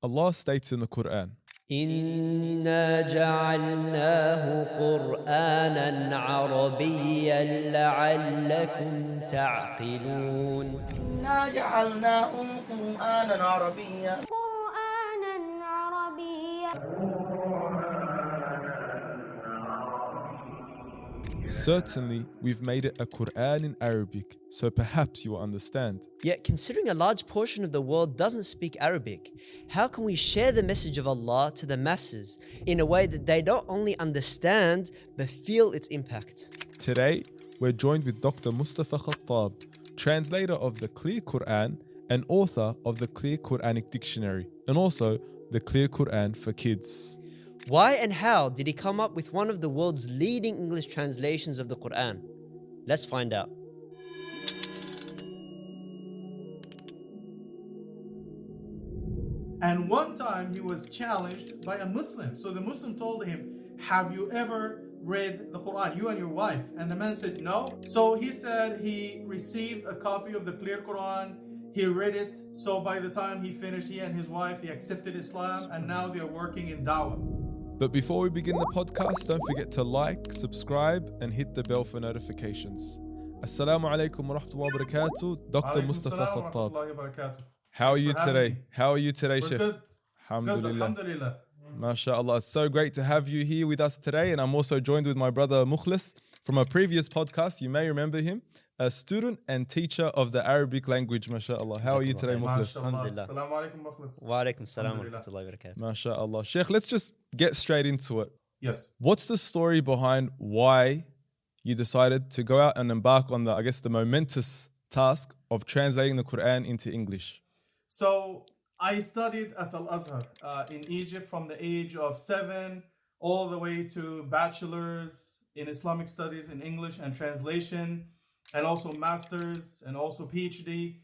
Allah states in the Quran, إِنَّا جَعَلْنَاهُ قُرْآنًا عَرَبِيًّا لَعَلَّكُمْ تَعْقِلُونَ إنا جعلناه قرآنا عربيا certainly we've made it a Quran in Arabic, so perhaps you will understand. Yet, considering a large portion of the world doesn't speak Arabic, how can we share the message of Allah to the masses in a way that they not only understand but feel its impact? Today, we're joined with Dr. Mustafa Khattab, translator of the Clear Quran and author of the Clear Quranic Dictionary, and also the Clear Quran for Kids. Why and how did he come up with one of the world's leading English translations of the Quran? Let's find out. And one time he was challenged by a Muslim. So the Muslim told him, have you ever read the Quran, you and your wife? And the man said no. So he said he received a copy of the Clear Quran, he read it. So by the time he finished, he and his wife, he accepted Islam, and now they are working in Dawah. But before we begin the podcast, don't forget to like, subscribe, and hit the bell for notifications. Assalamu alaikum wa rahmatullahi wa barakatuh, Dr. Alaikum Mustafa assalam wa Khattab. rahmatullahi wa barakatuh. How are Thanks you for having today? me. How are you today, We're Sheikh? good. Good, Alhamdulillah. alhamdulillah. MashaAllah. It's so great to have you here with us today. And I'm also joined with my brother Mukhlis from a previous podcast. You may remember him, a student and teacher of the Arabic language, MashaAllah. How are you today, Mukhlis? MashaAllah. Alhamdulillah. Assalamu alaikum, Mukhlis. Wa alaikum salam wa Alhamdulillah. rahmatullahi wa barakatuh. MashaAllah. Sheikh, let's just get straight into it. Yes. What's the story behind why you decided to go out and embark on the momentous task of translating the Quran into English? So I studied at Al-Azhar in Egypt from the age of 7 all the way to bachelor's in Islamic studies in English and translation, and also master's and also PhD.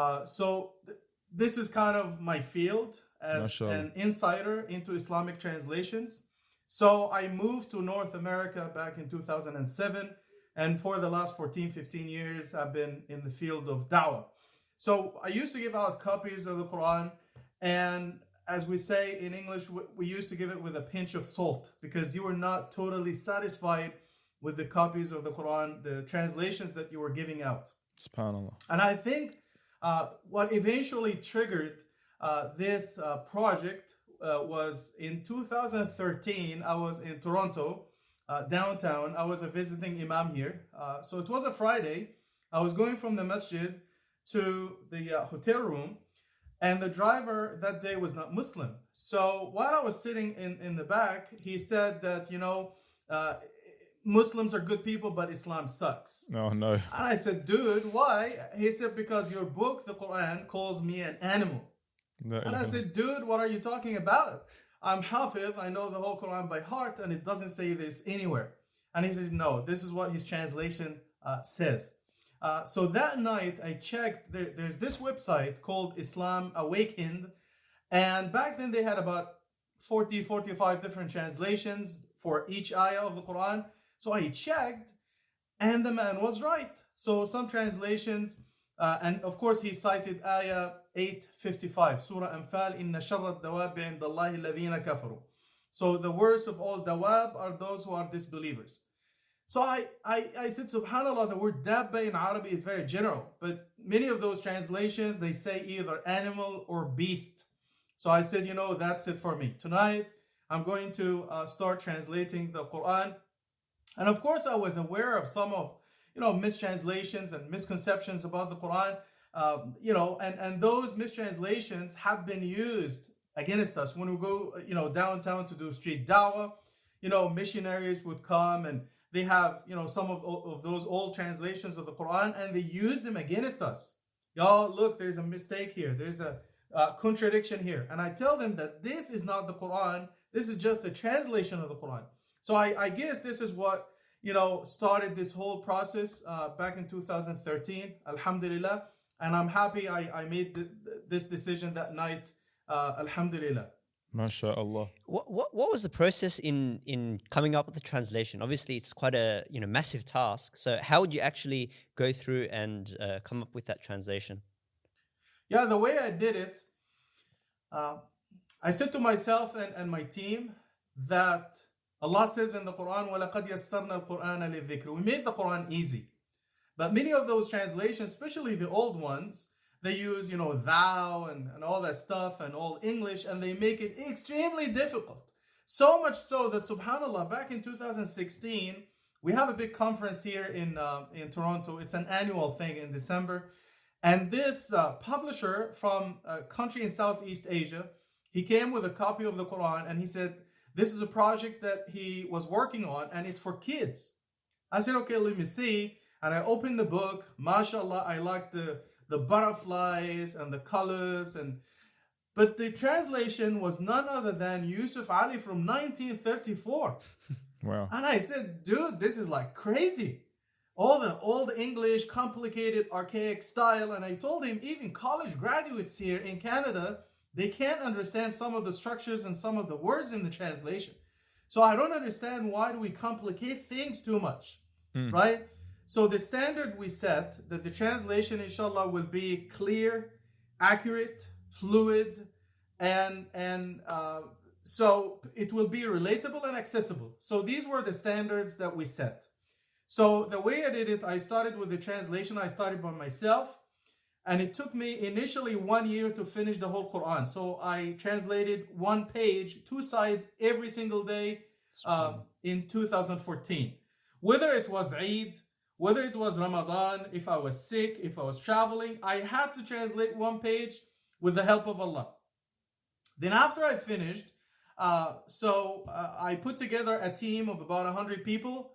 This is kind of my field as Mashallah. an insider into Islamic translations. So I moved to North America back in 2007. And for the last 14, 15 years, I've been in the field of da'wah. So I used to give out copies of the Quran. And as we say in English, we used to give it with a pinch of salt because you were not totally satisfied with the copies of the Quran, the translations that you were giving out. SubhanAllah. And I think what eventually triggered this project was in 2013. I was in Toronto, downtown. I was a visiting imam here. So it was a Friday. I was going from the masjid to the hotel room, and the driver that day was not Muslim. So while I was sitting in the back, he said that, Muslims are good people, but Islam sucks. Oh, no. And I said, dude, why? He said, because your book, the Quran, calls me an animal. And I said, dude, what are you talking about? I'm Hafiz, I know the whole Quran by heart, and it doesn't say this anywhere. And he said, no, this is what his translation says. So that night, I checked, there's this website called Islam Awakened, and back then they had about 40, 45 different translations for each ayah of the Quran. So I checked, and the man was right. So some translations, and of course he cited ayah 855, Surah Anfal, Inna sharra dawab indallahi alladhina kafaru. So the worst of all dawab are those who are disbelievers. So I said, subhanAllah, the word dabba in Arabic is very general, but many of those translations, they say either animal or beast. So I said, that's it for me. Tonight, I'm going to start translating the Quran. And of course, I was aware of some of, mistranslations and misconceptions about the Quran, and those mistranslations have been used against us. When we go, downtown to do street dawah, missionaries would come and they have, some of those old translations of the Quran, and they use them against us. Y'all, look, there's a mistake here. There's a contradiction here. And I tell them that this is not the Quran. This is just a translation of the Quran. So I guess this is what, started this whole process back in 2013, alhamdulillah. And I'm happy I made this decision that night, alhamdulillah. MashaAllah. What was the process in coming up with the translation? Obviously, it's quite a massive task. So how would you actually go through and come up with that translation? Yeah, the way I did it, I said to myself and my team that Allah says in the Quran, وَلَقَدْ يَسَّرْنَا الْقُرْآنَ لِلذِّكْرِ. We made the Quran easy. But many of those translations, especially the old ones, they use, thou and all that stuff and Old English, and they make it extremely difficult. So much so that, subhanAllah, back in 2016, we have a big conference here in Toronto. It's an annual thing in December. And this publisher from a country in Southeast Asia, he came with a copy of the Quran and he said, this is a project that he was working on and it's for kids. I said, okay, let me see. And I opened the book. MashaAllah, I liked the butterflies and the colors. But the translation was none other than Yusuf Ali from 1934. Wow. And I said, dude, this is like crazy. All the old English, complicated, archaic style. And I told him, even college graduates here in Canada, they can't understand some of the structures and some of the words in the translation. So I don't understand, why do we complicate things too much, right? So the standard we set, that the translation, inshallah, will be clear, accurate, fluid, and so it will be relatable and accessible. So these were the standards that we set. So the way I did it, I started with the translation. I started by myself. And it took me initially 1 year to finish the whole Quran. So I translated 1 page, 2 sides every single day in 2014. Whether it was Eid, whether it was Ramadan, if I was sick, if I was traveling, I had to translate 1 page with the help of Allah. Then after I finished, I put together a team of about 100 people,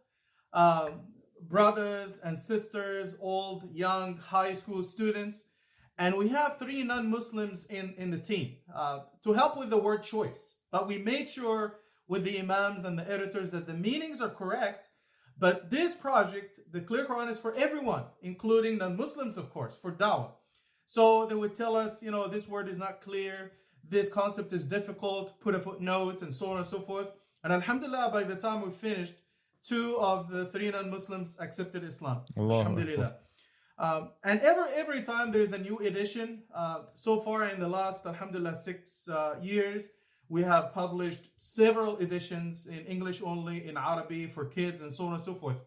brothers and sisters, old, young, high school students. And we have 3 non-Muslims in the team to help with the word choice. But we made sure with the imams and the editors that the meanings are correct. But this project, the Clear Quran, is for everyone, including non-Muslims, of course, for dawah. So they would tell us, this word is not clear, this concept is difficult, put a footnote, and so on and so forth. And alhamdulillah, by the time we finished, 2 of the 3 non-Muslims accepted Islam. Allah. Alhamdulillah. And every time there is a new edition. So far in the last, alhamdulillah, 6 years, we have published several editions in English only, in Arabic for kids, and so on and so forth.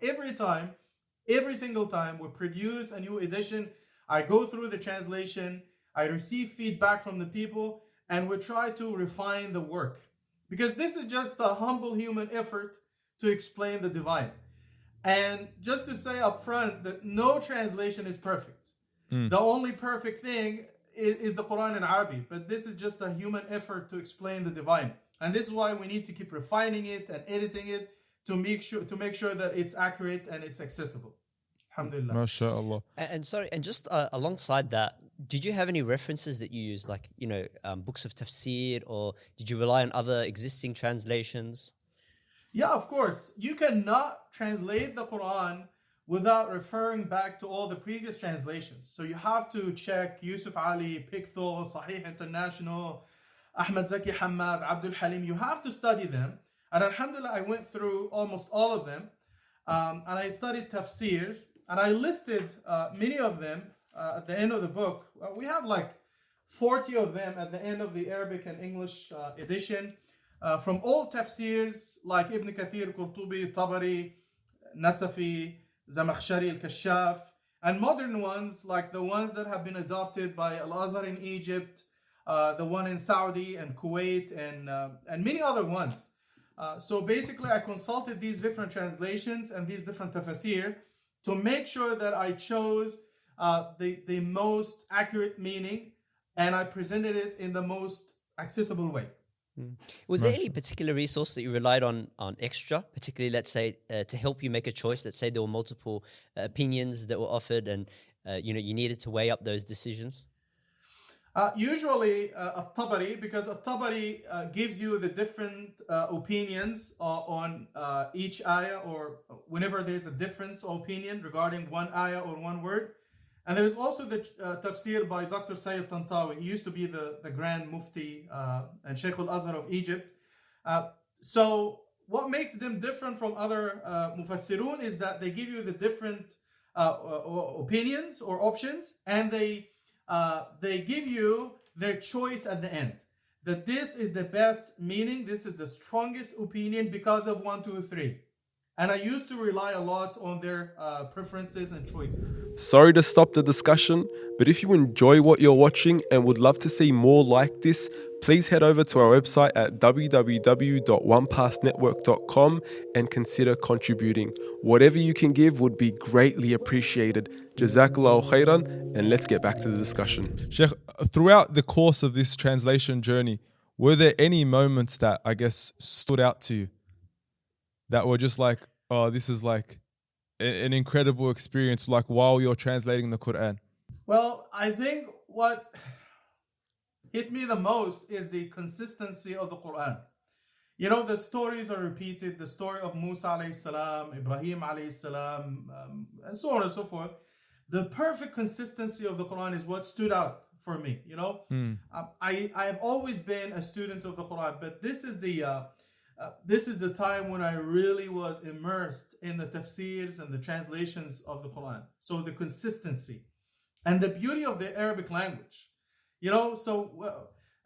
Every single time we produce a new edition, I go through the translation, I receive feedback from the people, and we try to refine the work. Because this is just a humble human effort to explain the divine. And just to say up front that no translation is perfect. The only perfect thing is the Quran in Arabic, but this is just a human effort to explain the divine. And this is why we need to keep refining it and editing it to make sure that it's accurate and it's accessible. Alhamdulillah. MashaAllah. And sorry, and just alongside that, did you have any references that you used, like, books of tafsir, or did you rely on other existing translations? Yeah, of course. You cannot translate the Quran without referring back to all the previous translations. So you have to check Yusuf Ali, Pickthall, Sahih International, Ahmad Zaki Hamad, Abdul Halim. You have to study them. And alhamdulillah, I went through almost all of them. And I studied tafsirs. And I listed many of them at the end of the book. We have like 40 of them at the end of the Arabic and English edition. From old tafsirs like Ibn Kathir, Qurtubi, Tabari, Nasafi, Zamakhshari, Al-Kashaf, and modern ones like the ones that have been adopted by Al-Azhar in Egypt, the one in Saudi and Kuwait, and many other ones. So basically I consulted these different translations and these different tafsir to make sure that I chose the most accurate meaning, and I presented it in the most accessible way. Was there any particular resource that you relied on extra, particularly, let's say, to help you make a choice? Let's say there were multiple opinions that were offered, and you needed to weigh up those decisions. Usually At-Tabari, because At-Tabari gives you the different opinions on each ayah, or whenever there is a difference of opinion regarding one ayah or one word. And there is also the tafsir by Dr. Sayyid Tantawi. He used to be the Grand Mufti and Sheikh al-Azhar of Egypt. So what makes them different from other mufassirun is that they give you the different opinions or options, and they give you their choice at the end. that this is the best meaning, this is the strongest opinion because of 1, 2, 3. And I used to rely a lot on their preferences and choices. Sorry to stop the discussion, but if you enjoy what you're watching and would love to see more like this, please head over to our website at www.onepathnetwork.com and consider contributing. Whatever you can give would be greatly appreciated. Jazakallahu khairan, and let's get back to the discussion. Sheikh, throughout the course of this translation journey, were there any moments that I guess stood out to you that were just like, oh, this is like an incredible experience, like while you're translating the Quran? Well, I think what hit me the most is the consistency of the Quran. You know, the stories are repeated, the story of Musa alayhi salam, Ibrahim alayhi salam, and so on and so forth. The perfect consistency of the Quran is what stood out for me, you know. I have always been a student of the Quran, but this is the time when I really was immersed in the tafsirs and the translations of the Quran. So the consistency and the beauty of the Arabic language, you know. So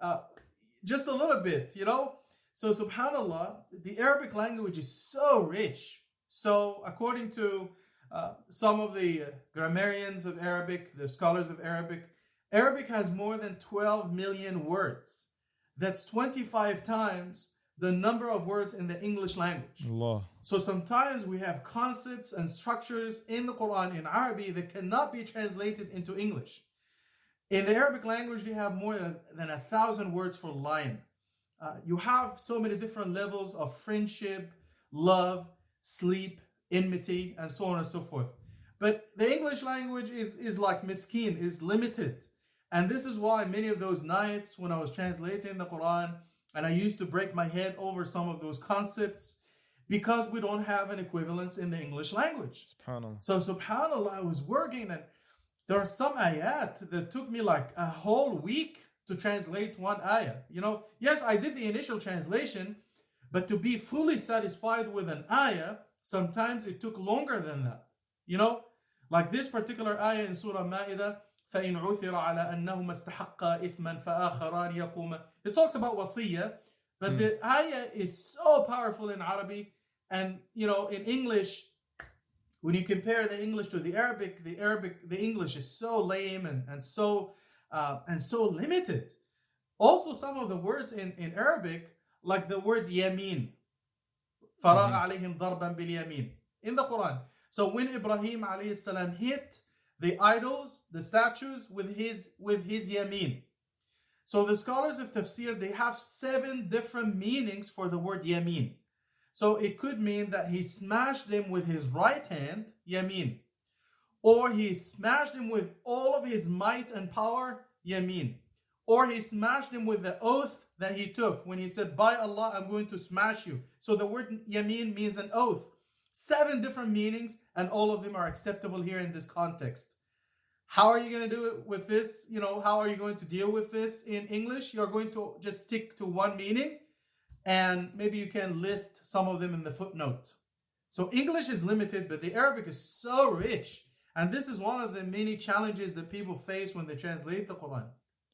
just a little bit, you know. So subhanallah, the Arabic language is so rich. So according to some of the grammarians of Arabic, the scholars of Arabic, Arabic has more than 12 million words. That's 25 times the number of words in the English language. Allah. So sometimes we have concepts and structures in the Quran in Arabic that cannot be translated into English. In the Arabic language, you have more than 1,000 words for lion. You have so many different levels of friendship, love, sleep, enmity, and so on and so forth. But the English language is like miskeen, is limited. And this is why many of those nights when I was translating the Quran, and I used to break my head over some of those concepts, because we don't have an equivalence in the English language. SubhanAllah. So subhanAllah, I was working, and there are some ayat that took me like a whole week to translate one ayah. You know, yes, I did the initial translation, but to be fully satisfied with an ayah, sometimes it took longer than that. You know, like this particular ayah in Surah Ma'idah, فَإِنْ عُثِرَ عَلَى أَنَّهُمَا اسْتَحَقَّا إِثْمًا فَآخَرَانِ يَقُومًا. It talks about wasiyah, but the ayah is so powerful in Arabic. And, you know, in English, when you compare the English to the English is so lame and so limited. Also, some of the words in Arabic, like the word yamin, فَرَاغَ عَلَيْهِمْ ضَرْبًا بِالْيَمِينِ, in the Quran. So when Ibrahim alayhi salam hit the idols, the statues, with his yamin. So the scholars of tafsir, they have 7 different meanings for the word yamin. So it could mean that he smashed them with his right hand, yamin. Or he smashed them with all of his might and power, yamin. Or he smashed them with the oath that he took when he said, by Allah, I'm going to smash you. So the word yamin means an oath. 7 different meanings, and all of them are acceptable here in this context. How are you going to do it with this? You know, how are you going to deal with this in English? You're going to just stick to one meaning, and maybe you can list some of them in the footnote. So English is limited, but the Arabic is so rich. And this is one of the many challenges that people face when they translate the Quran.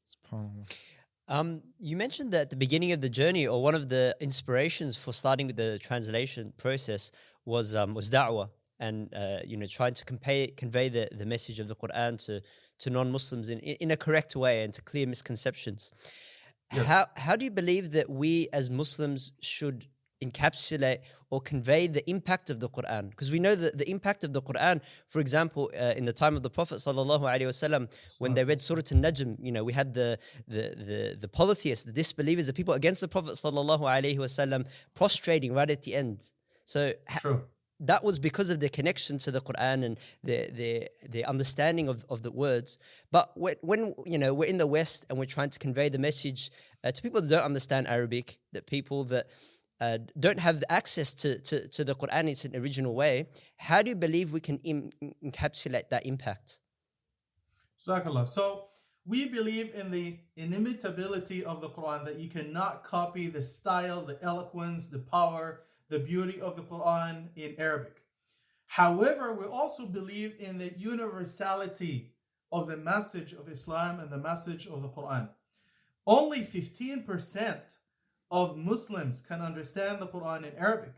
You mentioned that at the beginning of the journey, or one of the inspirations for starting with the translation process was da'wah, and trying to convey the message of the Quran to non-Muslims in a correct way and to clear misconceptions. Yes. How do you believe that we as Muslims should encapsulate or convey the impact of the Quran? Because we know that the impact of the Quran, for example, in the time of the Prophet ﷺ, when they read Surah An-Najm, we had the polytheists, the disbelievers, the people against the Prophet ﷺ prostrating right at the end. So that was because of their connection to the Quran and their understanding of the words. But when we're in the West and we're trying to convey the message to people that don't understand Arabic, that people that don't have the access to the Quran in its original way, how do you believe we can encapsulate that impact? Jazakallah. So we believe in the inimitability of the Quran, that you cannot copy the style, the eloquence, the power, the beauty of the Quran in Arabic. However, we also believe in the universality of the message of Islam and the message of the Quran. only 15% of Muslims can understand the Quran in Arabic.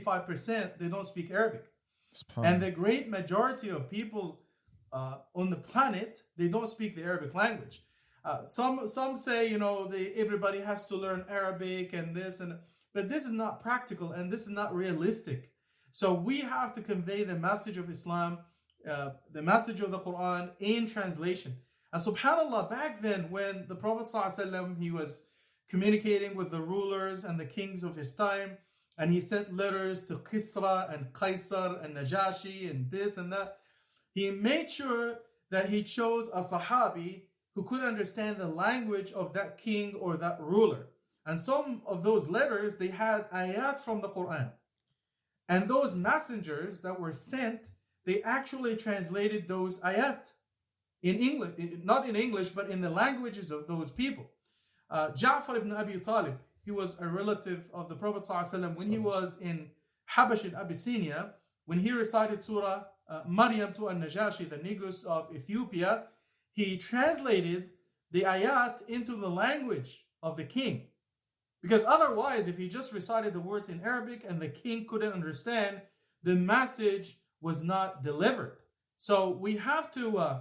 85% they don't speak Arabic. And the great majority of people on the planet, they don't speak the Arabic language. Some say, everybody has to learn Arabic and this, but this is not practical and this is not realistic. So we have to convey the message of Islam, the message of the Quran in translation. And subhanAllah, back then when the Prophet ﷺ, he was communicating with the rulers and the kings of his time, and he sent letters to Kisra and Qaisar and Najashi and this and that, he made sure that he chose a Sahabi who could understand the language of that king or that ruler. And some of those letters, they had ayat from the Quran. And those messengers that were sent, they actually translated those ayat in English, not in English, but in the languages of those people. Ja'far ibn Abi Talib, he was a relative of the Prophet ﷺ when he was in Habash in Abyssinia, when he recited Surah Maryam to An-Najashi, the Negus of Ethiopia, he translated the ayat into the language of the king. Because otherwise, if he just recited the words in Arabic and the king couldn't understand, the message was not delivered. So we have to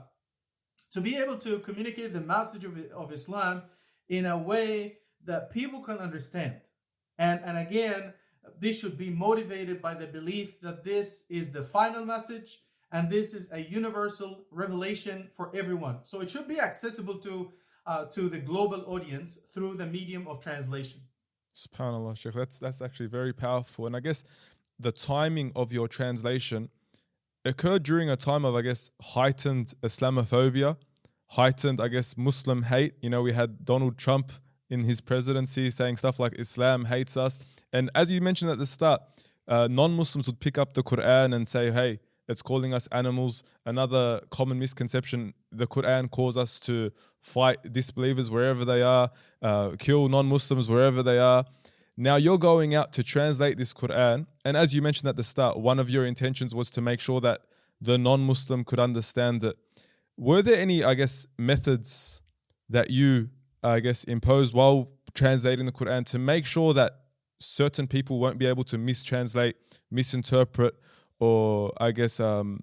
be able to communicate the message of Islam in a way that people can understand. And again, this should be motivated by the belief that this is the final message and this is a universal revelation for everyone. So it should be accessible to the global audience through the medium of translation. SubhanAllah, Sheikh. That's actually very powerful. And I guess the timing of your translation occurred during a time of, I guess, heightened Islamophobia, heightened, I guess, Muslim hate. We had Donald Trump in his presidency saying stuff like Islam hates us. And as you mentioned at the start, non-Muslims would pick up the Quran and say, hey, it's calling us animals. Another common misconception, the Quran calls us to fight disbelievers wherever they are, kill non-Muslims wherever they are. Now you're going out to translate this Quran. And as you mentioned at the start, one of your intentions was to make sure that the non-Muslim could understand it. Were there any, I guess, methods that you, I guess, imposed while translating the Quran to make sure that certain people won't be able to mistranslate, misinterpret, or I guess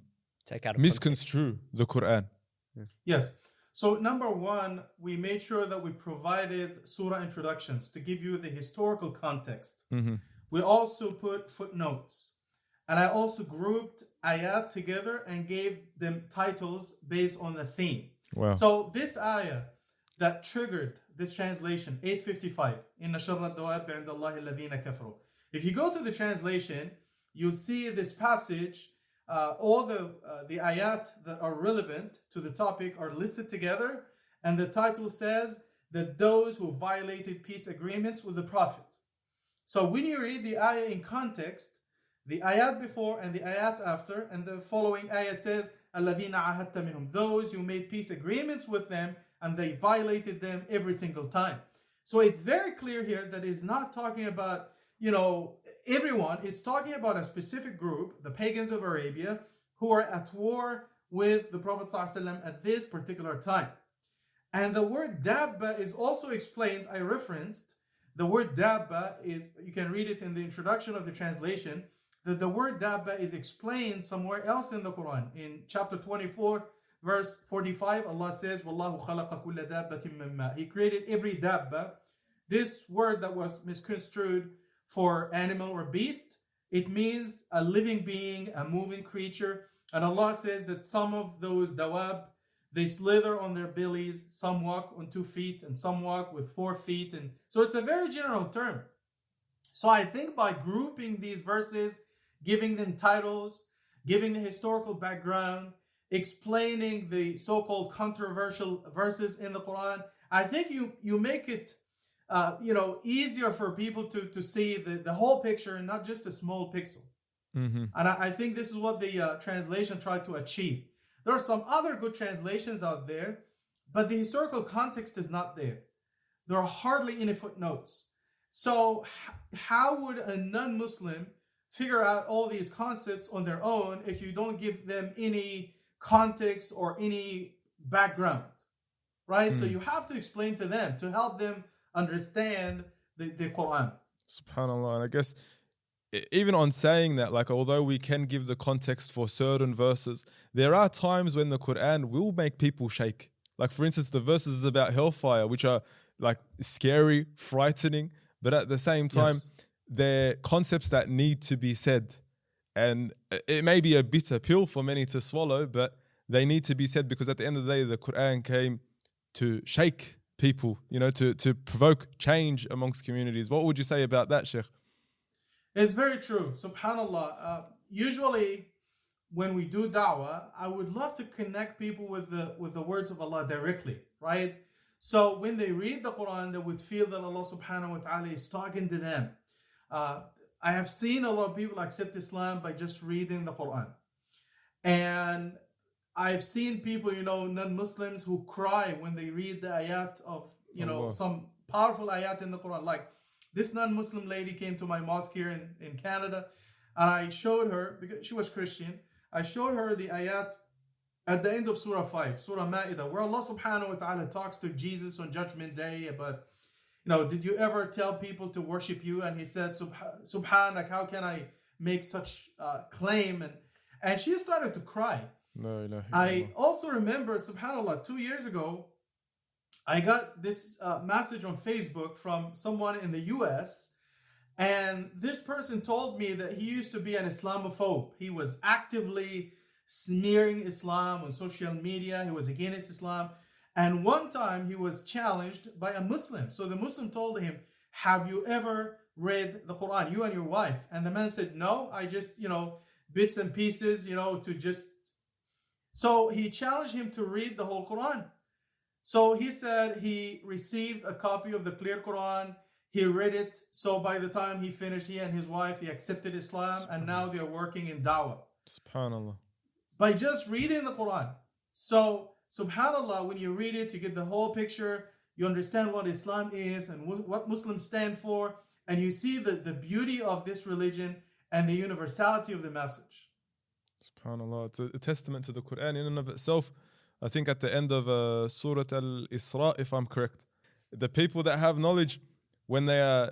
misconstrue the Quran? Yes. So number one, we made sure that we provided surah introductions to give you the historical context. Mm-hmm. We also put footnotes. And I also grouped ayat together and gave them titles based on the theme. Wow. So this ayah that triggered this translation, 855, إِنَّ شَرَّ الدَّوَابِ عِنْدَ اللَّهِ الَّذِينَ كَفَرُوا. If you go to the translation, you'll see this passage, all the ayat that are relevant to the topic are listed together, and the title says that those who violated peace agreements with the Prophet. So when you read the ayah in context, the ayat before and the ayat after, and the following ayah says, الَّذِينَ عَهَدْتَ مِنْهُمْ, those who made peace agreements with them and they violated them every single time. So it's very clear here that it's not talking about, everyone. It's talking about a specific group, the pagans of Arabia, who are at war with the Prophet ﷺ at this particular time. And the word dabba is also explained, I referenced. The word dabba, you can read it in the introduction of the translation, that the word dabba is explained somewhere else in the Quran. In chapter 24, verse 45, Allah says, وَاللَّهُ خَلَقَ كُلَّ دَابَّةٍ مِّن مَّاءٍ. He created every dabba. This word that was misconstrued for animal or beast, it means a living being, a moving creature. And Allah says that some of those dawab, they slither on their bellies, some walk on 2 feet, and some walk with 4 feet. And so it's a very general term. So I think by grouping these verses, giving them titles, giving the historical background, explaining the so-called controversial verses in the Quran, I think you make it easier for people to see the whole picture and not just a small pixel. Mm-hmm. And I think this is what the translation tried to achieve. There are some other good translations out there, but the historical context is not there. There are hardly any footnotes. So how would a non-Muslim figure out all these concepts on their own if you don't give them any context or any background? right? So you have to explain to them to help them understand the Quran. SubhanAllah. And I guess even on saying that, like, although we can give the context for certain verses, there are times when the Quran will make people shake. Like, for instance, the verses about hellfire, which are like scary, frightening, but at the same time, they're concepts that need to be said. And it may be a bitter pill for many to swallow, but they need to be said because at the end of the day, the Quran came to shake people, you know, to provoke change amongst communities. What would you say about that, Sheikh? It's very true. SubhanAllah. Usually, when we do da'wah, I would love to connect people with the words of Allah directly, right? So when they read the Quran, they would feel that Allah subhanahu wa ta'ala is talking to them. I have seen a lot of people accept Islam by just reading the Quran. And I've seen people, you know, non-Muslims who cry when they read the ayat of, you know, some powerful ayat in the Quran. Like this non-Muslim lady came to my mosque here in Canada, and I showed her, because she was Christian, I showed her the ayat at the end of Surah 5, Surah Ma'idah, where Allah subhanahu wa ta'ala talks to Jesus on Judgment Day about, you know, did you ever tell people to worship you? And he said, Subhanak, how can I make such claim? And she started to cry. No. I also remember, subhanAllah, 2 years ago, I got this message on Facebook from someone in the US, and this person told me that he used to be an Islamophobe. He was actively smearing Islam on social media. He was against Islam. And one time he was challenged by a Muslim. So the Muslim told him, have you ever read the Quran, you and your wife? And the man said, no, I just, you know, bits and pieces, you know, to just... So he challenged him to read the whole Quran. So he said he received a copy of the clear Quran. He read it. So by the time he finished, he and his wife, he accepted Islam. And now they're working in da'wah. SubhanAllah. By just reading the Quran. So, SubhanAllah, when you read it, you get the whole picture. You understand what Islam is and what Muslims stand for. And you see the beauty of this religion and the universality of the message. SubhanAllah. It's a testament to the Quran in and of itself. I think at the end of Surah Al-Isra, if I'm correct, the people that have knowledge, when they are,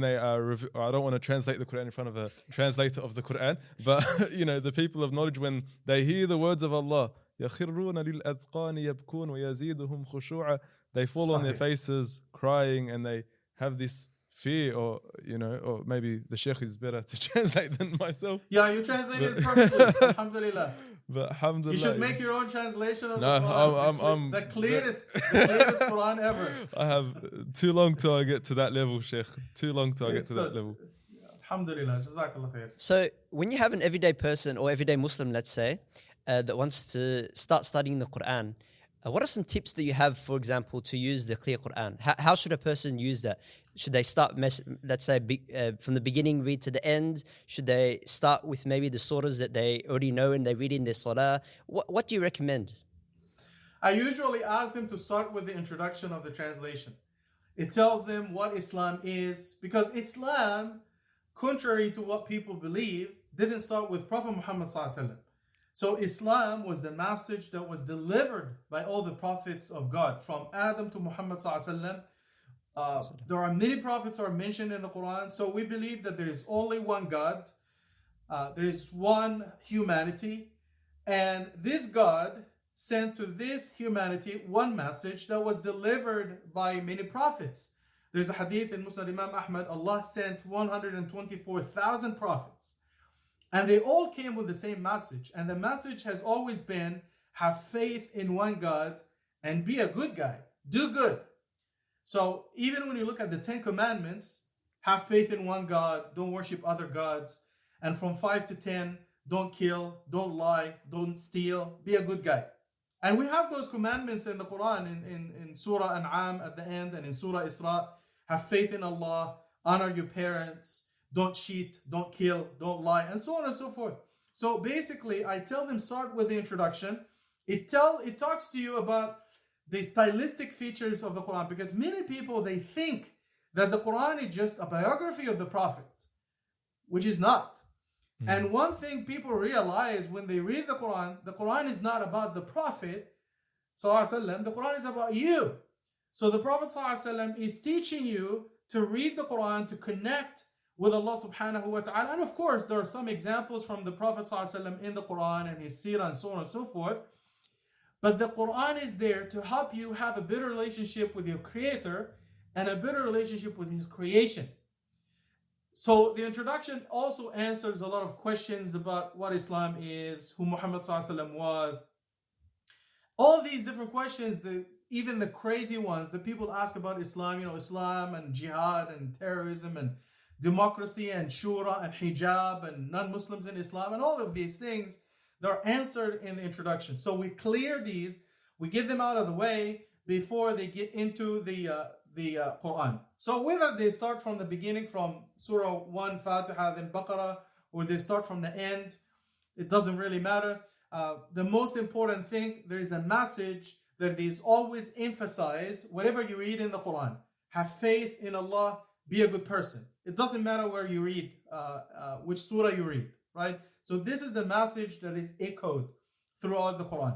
I don't want to translate the Quran in front of a translator of the Quran, but you know, the people of knowledge, when they hear the words of Allah, يَخِرُّونَ لِلْأَذْقَانِ يَبْكُونَ وَيَزِيدُهُم خُشُوعًا, they fall on their faces crying and they have this fear, or you know, or maybe the Sheikh is better to translate than myself. Yeah, you translated it perfectly. Alhamdulillah. But alhamdulillah, you should make your own translation of no, the Quran. I'm the clearest Quran ever. I have too long till I get to that level, Sheikh. Too long till I get to that level. Alhamdulillah, Jazakallah khair. So when you have an everyday person or everyday Muslim, let's say, that wants to start studying the Quran, what are some tips that you have, for example, to use the clear Quran? How should a person use that? Should they start, let's say, from the beginning, read to the end? Should they start with maybe the surahs that they already know and they read in their salah? What do you recommend? I usually ask them to start with the introduction of the translation. It tells them what Islam is, because Islam, contrary to what people believe, didn't start with Prophet Muhammad sallallahu alaihi wasallam. So Islam was the message that was delivered by all the prophets of God, from Adam to Muhammad sallallahu alaihi wasallam. There are many prophets are mentioned in the Quran. So we believe that there is only one God. There is one humanity. And this God sent to this humanity one message that was delivered by many prophets. There's a hadith in Musnad Imam Ahmad. Allah sent 124,000 prophets. And they all came with the same message. And the message has always been, have faith in one God and be a good guy. Do good. So even when you look at the 10 commandments, have faith in one God, don't worship other gods. And from 5 to 10, don't kill, don't lie, don't steal, be a good guy. And we have those commandments in the Quran, in Surah An'am at the end, and in Surah Isra. Have faith in Allah, honor your parents, don't cheat, don't kill, don't lie, and so on and so forth. So basically, I tell them start with the introduction. It talks to you about the stylistic features of the Quran, because many people, they think that the Quran is just a biography of the Prophet, which is not. And one thing people realize when they read the Quran is not about the Prophet. ﷺ, the Quran is about you. So the Prophet ﷺ is teaching you to read the Quran, to connect with Allah subhanahu wa ta'ala. And of course, there are some examples from the Prophet ﷺ in the Quran and his seerah and so on and so forth. But the Quran is there to help you have a better relationship with your Creator and a better relationship with His creation. So the introduction also answers a lot of questions about what Islam is, who Muhammad ﷺ was. All these different questions, even the crazy ones that people ask about Islam, Islam and jihad and terrorism and democracy and shura and hijab and non-Muslims in Islam and all of these things, they're answered in the introduction. So we clear these, we get them out of the way before they get into the Quran. So whether they start from the beginning, from Surah 1, Fatiha, then Baqarah, or they start from the end, it doesn't really matter. The most important thing, there is a message that is always emphasized whatever you read in the Quran. Have faith in Allah, be a good person. It doesn't matter where you read, which surah you read, right? So this is the message that is echoed throughout the Quran.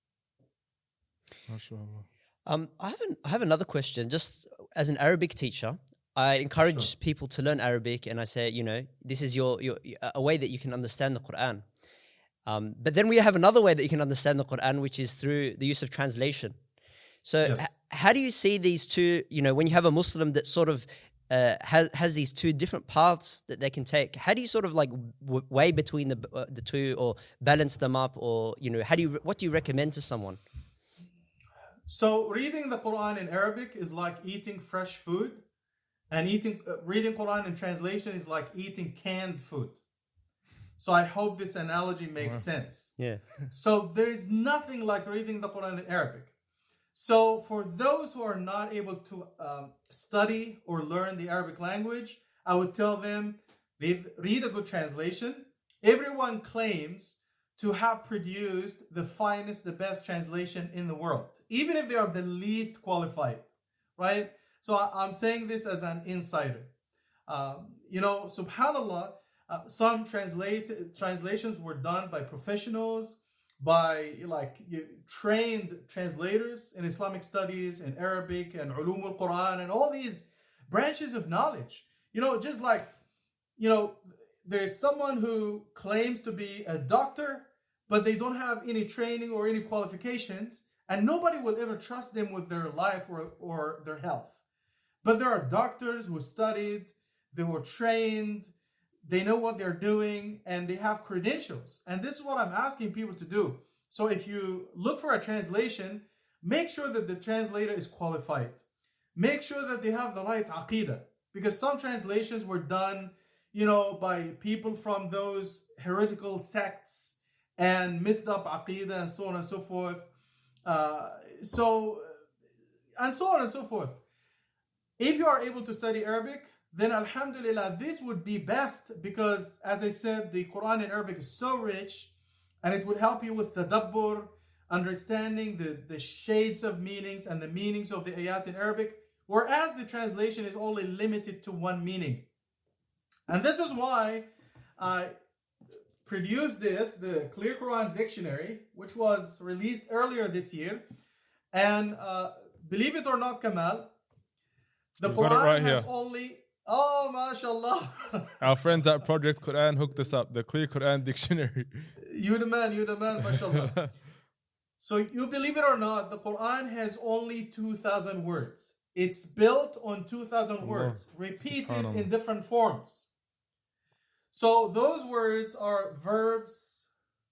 MashaAllah. I have another question. Just as an Arabic teacher, I encourage people to learn Arabic, and I say, this is your a way that you can understand the Quran. But then we have another way that you can understand the Quran, which is through the use of translation. So Yes. How do you see these two, when you have a Muslim that sort of has these two different paths that they can take, how do you sort of weigh between the two, or balance them up, or what do you recommend to someone? So reading the Quran in Arabic is like eating fresh food, and reading Quran in translation is like eating canned food. So I hope this analogy makes sense. Yeah. So there is nothing like reading the Quran in Arabic. So for those who are not able to study or learn the Arabic language, I would tell them, read a good translation. Everyone claims to have produced the finest, the best translation in the world, even if they are the least qualified, right? So I'm saying this as an insider. SubhanAllah, some translations were done by professionals, by trained translators in Islamic studies, in Arabic and Ulum al-Quran and all these branches of knowledge. There is someone who claims to be a doctor, but they don't have any training or any qualifications, and nobody will ever trust them with their life or their health. But there are doctors who studied, they were trained, they know what they're doing, and they have credentials. And this is what I'm asking people to do. So if you look for a translation, make sure that the translator is qualified. Make sure that they have the right aqidah. Because some translations were done, by people from those heretical sects and messed up aqidah and so on and so forth. And so on and so forth. If you are able to study Arabic, then alhamdulillah, this would be best, because as I said, the Quran in Arabic is so rich, and it would help you with tadabbur, understanding the shades of meanings and the meanings of the ayat in Arabic, whereas the translation is only limited to one meaning. And this is why I produced the Clear Quran Dictionary, which was released earlier this year. And believe it or not, Kamal, the Quran has only... Oh, mashallah. Our friends at Project Quran hooked us up, the Clear Quran Dictionary. You the man, mashallah. So you believe it or not, the Quran has only 2,000 words. It's built on 2,000 words, repeated in different forms. So those words are verbs,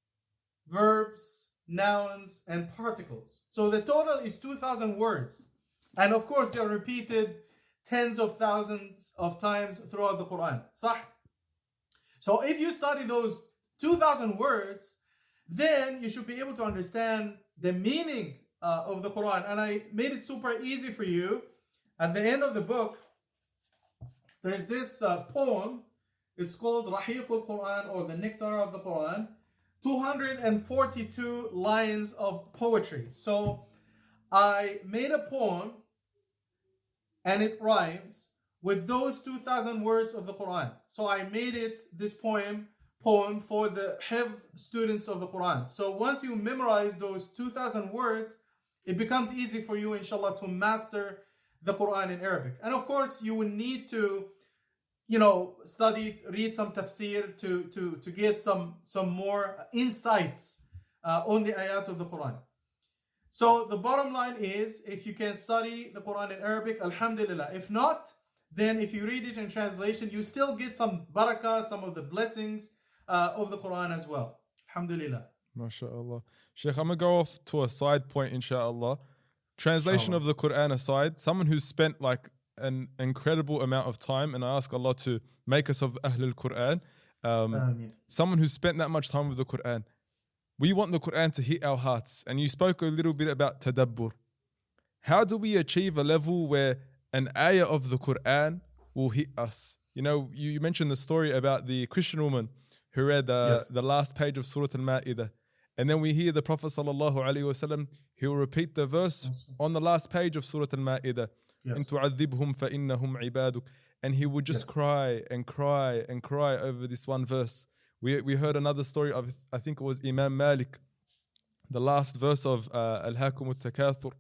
nouns, and particles. So the total is 2,000 words. And of course, they are repeated tens of thousands of times throughout the Quran. Sah? So if you study those 2,000 words, then you should be able to understand the meaning of the Quran. And I made it super easy for you. At the end of the book, there is this poem. It's called Rahiq al-Quran, or the Nectar of the Quran. 242 lines of poetry. So I made a poem, and it rhymes with those 2,000 words of the Quran. So I made this poem for the Hifz students of the Quran. So once you memorize those 2,000 words, it becomes easy for you, inshallah, to master the Quran in Arabic. And of course, you will need to, study, read some tafsir to get some more insights on the ayat of the Quran. So the bottom line is, if you can study the Quran in Arabic, alhamdulillah. If not, then if you read it in translation, you still get some barakah, some of the blessings of the Quran as well. Alhamdulillah. MashaAllah. Sheikh, I'm going to go off to a side point, inshallah. Translation of the Quran aside, someone who's spent like an incredible amount of time, and I ask Allah to make us of Ahlul Quran, someone who's spent that much time with the Quran, we want the Quran to hit our hearts. And you spoke a little bit about tadabbur. How do we achieve a level where an ayah of the Quran will hit us? You mentioned the story about the Christian woman who read the last page of Surah Al-Ma'idah. And then we hear the Prophet ﷺ, he will repeat the verse on the last page of Surah Al-Ma'idah. إِن تُعَذِّبْهُمْ فَإِنَّهُمْ عِبَادُكَ. And he would just cry and cry and cry over this one verse. We heard another story of, I think it was Imam Malik, the last verse of Al-Hakum Al-Takathur.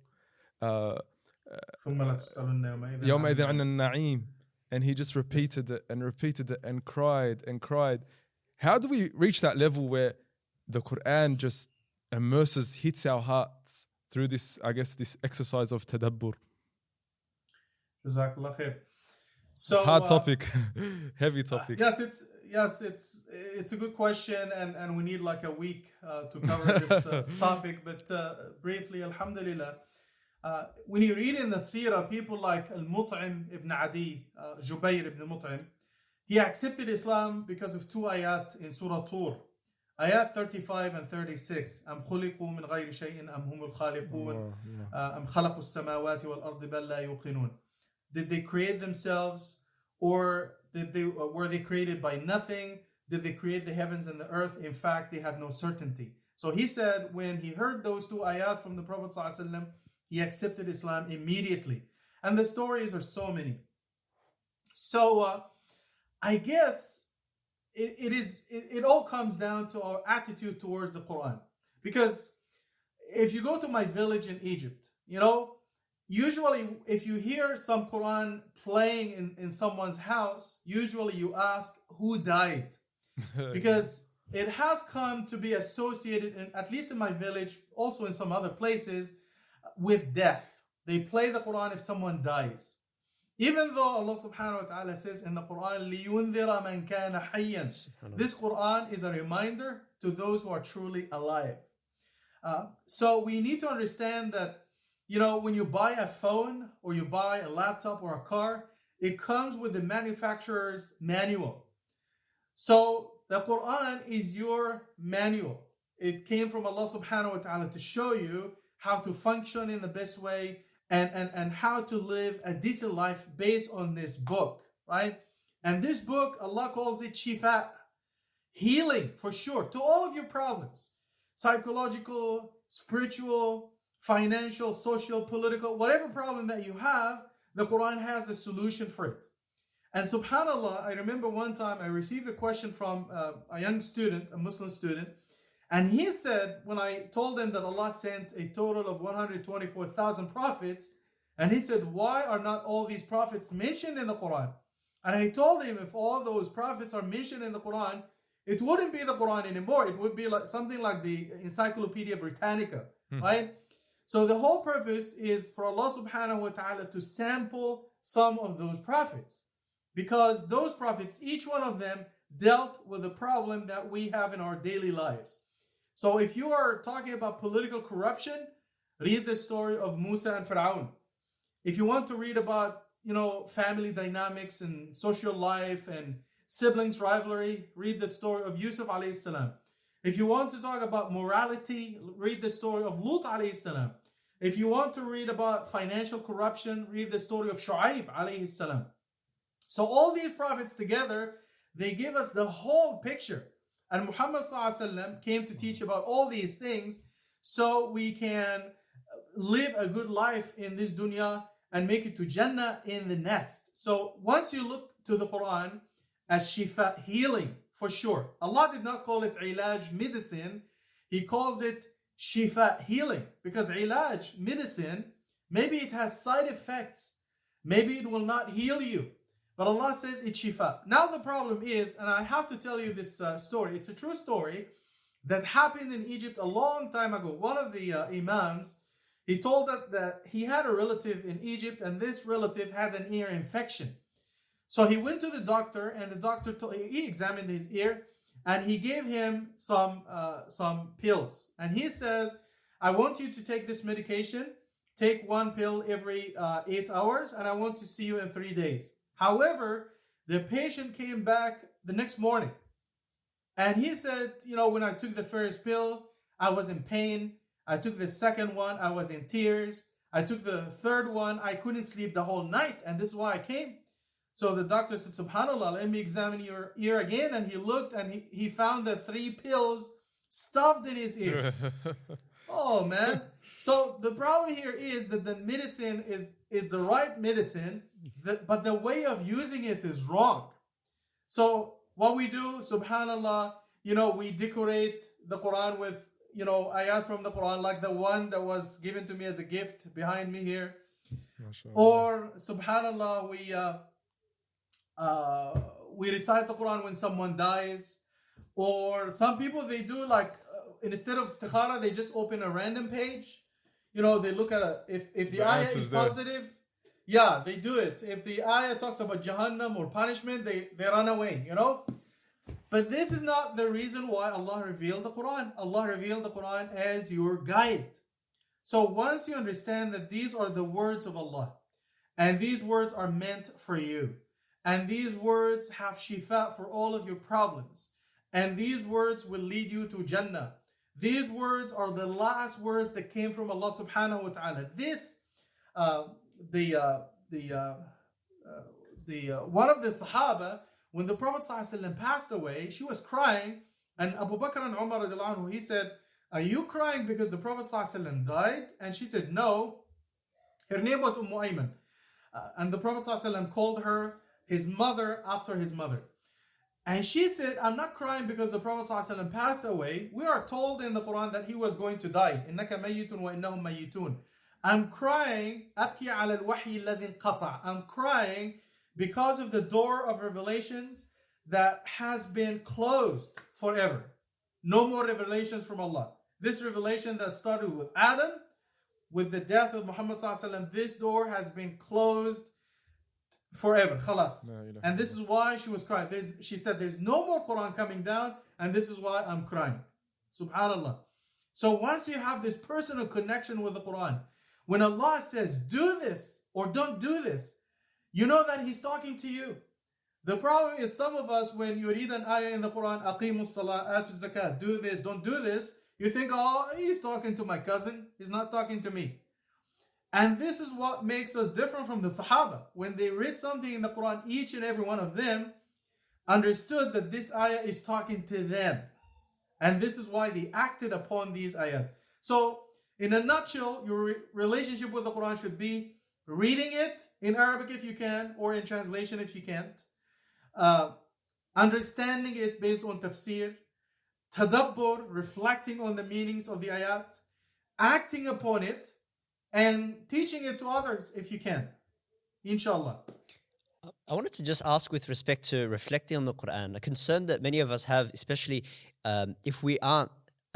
يَوْمَئِذٍ عَنَ النَّعِيمِ. And he just repeated it and cried and cried. How do we reach that level where the Quran just hits our hearts through this, I guess, this exercise of tadabbur? Jazakallah khair. So hard topic, heavy topic. Yes, it's a good question, and we need like a week to cover this topic. But briefly, alhamdulillah, when you read in the seerah, people like Al-Mut'im ibn Adi, Jubayr ibn Mut'im, he accepted Islam because of two ayat in Surah Tur. Ayat 35 and 36. أم خلقوا من غير شيء أم هم الخالقون أم خلقوا السماوات والأرض بل لا يوقنون. Did they create themselves, or were they created by nothing? Did they create the heavens and the earth? In fact, they have no certainty. So he said, when he heard those two ayat from the Prophet ﷺ, he accepted Islam immediately. And the stories are so many. So I guess it all comes down to our attitude towards the Quran. Because if you go to my village in Egypt, usually if you hear some Quran playing in someone's house, usually you ask who died. Because it has come to be associated, at least in my village, also in some other places, with death. They play the Quran if someone dies. Even though Allah subhanahu wa ta'ala says in the Quran, لِيُنذِرَ مَنْ كَانَ حَيًّا. This Quran is a reminder to those who are truly alive. So we need to understand that, when you buy a phone or you buy a laptop or a car, it comes with the manufacturer's manual. So the Quran is your manual. It came from Allah subhanahu wa ta'ala to show you how to function in the best way and how to live a decent life based on this book, right? And this book, Allah calls it shifa, healing for sure, to all of your problems. Psychological, spiritual, financial, social, political, whatever problem that you have, the Quran has a solution for it. And subhanAllah, I remember one time I received a question from a young student, a Muslim student, and he said, when I told him that Allah sent a total of 124,000 prophets, and he said, why are not all these prophets mentioned in the Quran? And I told him, if all those prophets are mentioned in the Quran, it wouldn't be the Quran anymore. It would be like something like the Encyclopedia Britannica, right? So the whole purpose is for Allah subhanahu wa ta'ala to sample some of those prophets. Because those prophets, each one of them dealt with the problem that we have in our daily lives. So if you are talking about political corruption, read the story of Musa and Fir'aun. If you want to read about, family dynamics and social life and siblings rivalry, read the story of Yusuf alayhi salam. If you want to talk about morality, read the story of Lut alayhi salam. If you want to read about financial corruption, read the story of Shu'aib alayhi salam. So all these prophets together, they give us the whole picture. And Muhammad ﷺ came to teach about all these things so we can live a good life in this dunya and make it to Jannah in the next. So once you look to the Quran as shifa, healing, for sure. Allah did not call it ilaj, medicine. He calls it shifa, healing. Because ilaj, medicine, maybe it has side effects. Maybe it will not heal you. But Allah says it's shifa. Now the problem is, and I have to tell you this story. It's a true story that happened in Egypt a long time ago. One of the imams, he told that he had a relative in Egypt, and this relative had an ear infection. So he went to the doctor, and the doctor he examined his ear, and he gave him some pills. And he says, I want you to take this medication. Take one pill every 8 hours, and I want to see you in 3 days. However, the patient came back the next morning. And he said, when I took the first pill, I was in pain. I took the second one, I was in tears. I took the third one, I couldn't sleep the whole night. And this is why I came. So the doctor said, SubhanAllah, let me examine your ear again. And he looked, and he found the 3 pills stuffed in his ear. Oh, man. So the problem here is that the medicine is the right medicine, but the way of using it is wrong. So what we do, subhanallah, we decorate the Quran with, ayat from the Quran, like the one that was given to me as a gift behind me here. Or, subhanallah, we recite the Quran when someone dies. Or some people, they do like, instead of istikhara, they just open a random page. They look at if the ayah is positive, yeah, they do it. If the ayah talks about Jahannam or punishment, they run away, But this is not the reason why Allah revealed the Quran. Allah revealed the Quran as your guide. So once you understand that these are the words of Allah, and these words are meant for you, and these words have shifa for all of your problems, and these words will lead you to Jannah. These words are the last words that came from Allah subhanahu wa ta'ala. This, one of the Sahaba, when the Prophet ﷺ passed away, she was crying, and Abu Bakr and Umar, he said, are you crying because the Prophet ﷺ died? And she said, no. Her name was Ayman. And the Prophet ﷺ called her his mother after his mother. And she said, I'm not crying because the Prophet ﷺ passed away. We are told in the Quran that he was going to die. إِنَّكَ مَيِّتٌ وَإِنَّهُمْ مَيِّتُونَ. I'm crying, أَبْكِي عَلَى الْوَحْيِ الَّذِي انْقَطَعَ. I'm crying because of the door of revelations that has been closed forever. No more revelations from Allah. This revelation that started with Adam, with the death of Muhammad ﷺ, this door has been closed forever, khalas. And this is why she was crying. She said, there's no more Quran coming down, and this is why I'm crying. Subhanallah. So once you have this personal connection with the Quran, when Allah says, do this or don't do this, you know that He's talking to you. The problem is some of us, when you read an ayah in the Quran, aqimu salat, atu zakat, do this, don't do this, you think, oh, he's talking to my cousin. He's not talking to me. And this is what makes us different from the Sahaba. When they read something in the Quran, each and every one of them understood that this ayah is talking to them. And this is why they acted upon these ayat. So, in a nutshell, your relationship with the Quran should be reading it in Arabic if you can, or in translation if you can't. Understanding it based on tafsir. Tadabbur, reflecting on the meanings of the ayat. Acting upon it. And teaching it to others if you can. Inshallah. I wanted to just ask with respect to reflecting on the Quran, a concern that many of us have, especially if we aren't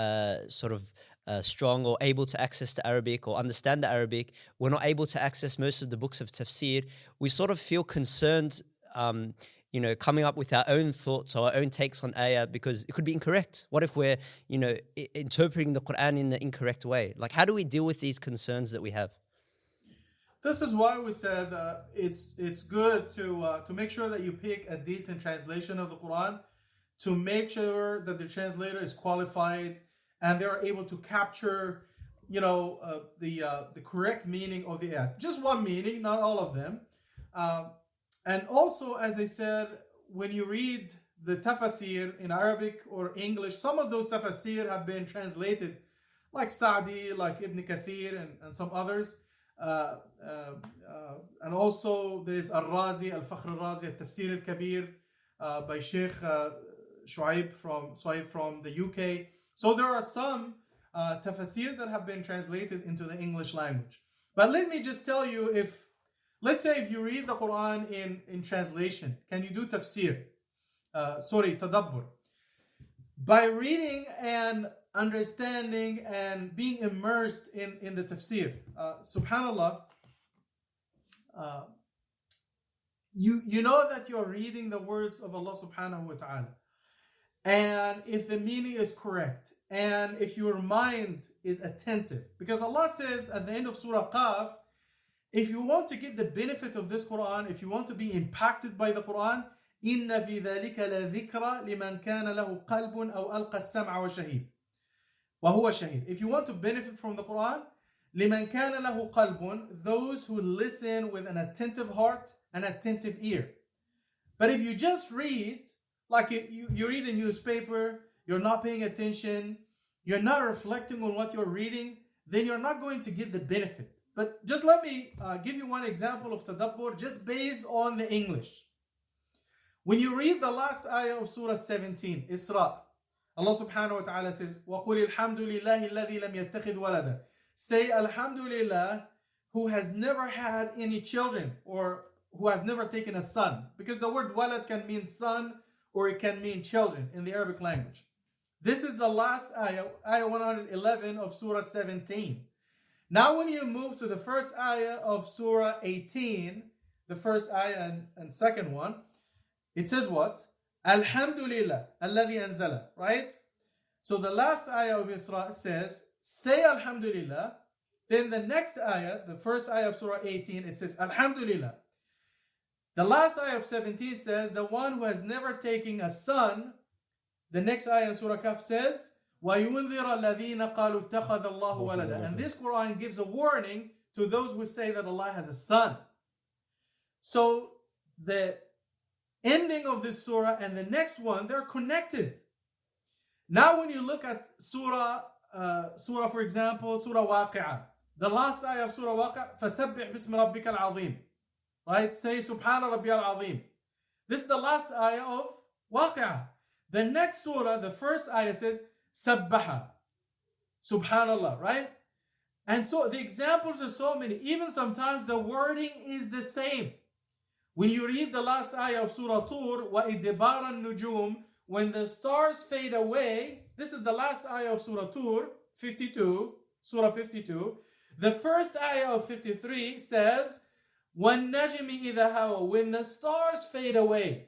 strong or able to access the Arabic or understand the Arabic, we're not able to access most of the books of tafsir. We sort of feel concerned, coming up with our own thoughts or our own takes on ayah because it could be incorrect. What if we're, interpreting the Quran in the incorrect way? Like, how do we deal with these concerns that we have? This is why we said it's good to make sure that you pick a decent translation of the Quran, to make sure that the translator is qualified and they are able to capture, the correct meaning of the ayat. Just one meaning, not all of them. And also, as I said, when you read the tafasir in Arabic or English, some of those tafasir have been translated, like Sa'di, like Ibn Kathir, and some others. And also there is Al-Razi, Al-Fakhr Al-Razi, Al-Tafsir Al-Kabir by Sheikh Shuaib from the UK. So there are some tafsir that have been translated into the English language. But let me just tell you, let's say if you read the Quran in translation, can you do tafsir? Tadabbur. By reading and understanding and being immersed in the tafsir, subhanallah, you know that you're reading the words of Allah subhanahu wa ta'ala. And if the meaning is correct, and if your mind is attentive, because Allah says at the end of Surah Qaf, if you want to get the benefit of this Quran, if you want to be impacted by the Quran, إِنَّ فِي ذَلِكَ لَذِكْرَ لِمَنْ كَانَ لَهُ قَلْبٌ أَوْ أَلْقَى السَّمْعَ وَشَهِيدٌ وَهُوَ شَهِيدٌ. If you want to benefit from the Quran, لِمَنْ كَانَ لَهُ قَلْبٌ, those who listen with an attentive heart, an attentive ear. But if you just read, like you read a newspaper, you're not paying attention, you're not reflecting on what you're reading, then you're not going to get the benefit. But just let me give you one example of tadabbur just based on the English. When you read the last ayah of Surah 17, Isra, Allah subhanahu wa ta'ala says, وَقُلِ الْحَمْدُ لِلَّهِ الَّذِي لَمْ يَتَّخِذْ وَلَدًا. Say Alhamdulillah, who has never had any children, or who has never taken a son. Because the word walad can mean son, or it can mean children in the Arabic language. This is the last ayah, ayah 111 of Surah 17. Now when you move to the first ayah of Surah 18, the first ayah and second one, it says what? Alhamdulillah, alladhi anzala, right? So the last ayah of Isra says, say Alhamdulillah. Then the next ayah, the first ayah of Surah 18, it says Alhamdulillah. The last ayah of 17 says, the one who has never taken a son. The next ayah in Surah Kahf says, وَيُنذِرَ الَّذِينَ قَالُوا اتَّخَذَ اللَّهُ وَلَدًا. And this Quran gives a warning to those who say that Allah has a son. So the ending of this surah and the next one, they're connected. Now when you look at surah for example, Surah Waqi'ah, the last ayah of Surah Waqi'ah, فَسَبِّحْ بِسْمِ رَبِّكَ الْعَظِيمِ. Right? Say Subhana Rabbi al-Azim. This is the last ayah of Waqi'ah. The next surah, the first ayah says Sabbaha. Subhanallah, right? And so the examples are so many. Even sometimes the wording is the same. When you read the last ayah of Surah Tur, وَإِدْبَارَ النُّجُومِ, when the stars fade away, this is the last ayah of Surah Tur, 52, Surah 52. The first ayah of 53 says, وَالنَّجْمِ إِذَا هَوَى, when the stars fade away.